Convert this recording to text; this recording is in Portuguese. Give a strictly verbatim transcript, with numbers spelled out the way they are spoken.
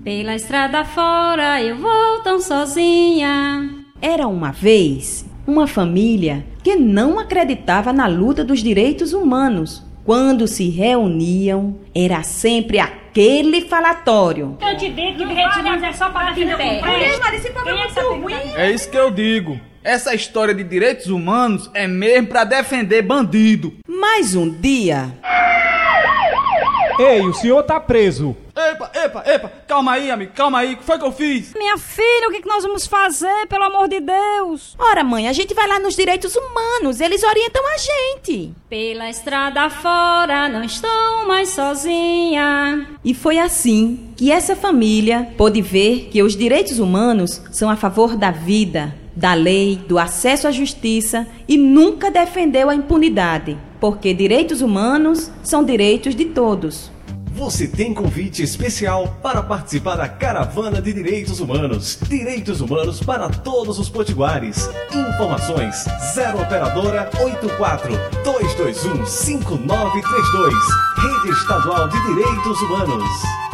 Pela estrada fora eu vou tão sozinha. Era uma vez uma família que não acreditava na luta dos direitos humanos. Quando se reuniam, era sempre aquele falatório. Eu te digo que direitos humanos é só para quem não comprei. Mas esse programa é muito ruim. É isso que eu digo. Essa história de direitos humanos é mesmo pra defender bandido. Mas um dia... Ei, o senhor tá preso. Epa, epa, epa, calma aí, amigo, calma aí, o que foi que eu fiz? Minha filha, o que, que nós vamos fazer, pelo amor de Deus? Ora, mãe, a gente vai lá nos direitos humanos, eles orientam a gente. Pela estrada fora não estou mais sozinha. E foi assim que essa família pôde ver que os direitos humanos são a favor da vida, da lei, do acesso à justiça e nunca defendeu a impunidade, porque direitos humanos são direitos de todos. Você tem convite especial para participar da Caravana de Direitos Humanos. Direitos Humanos para todos os potiguares. Informações zero operadora oito quatro dois dois um cinco nove três dois. Rede Estadual de Direitos Humanos.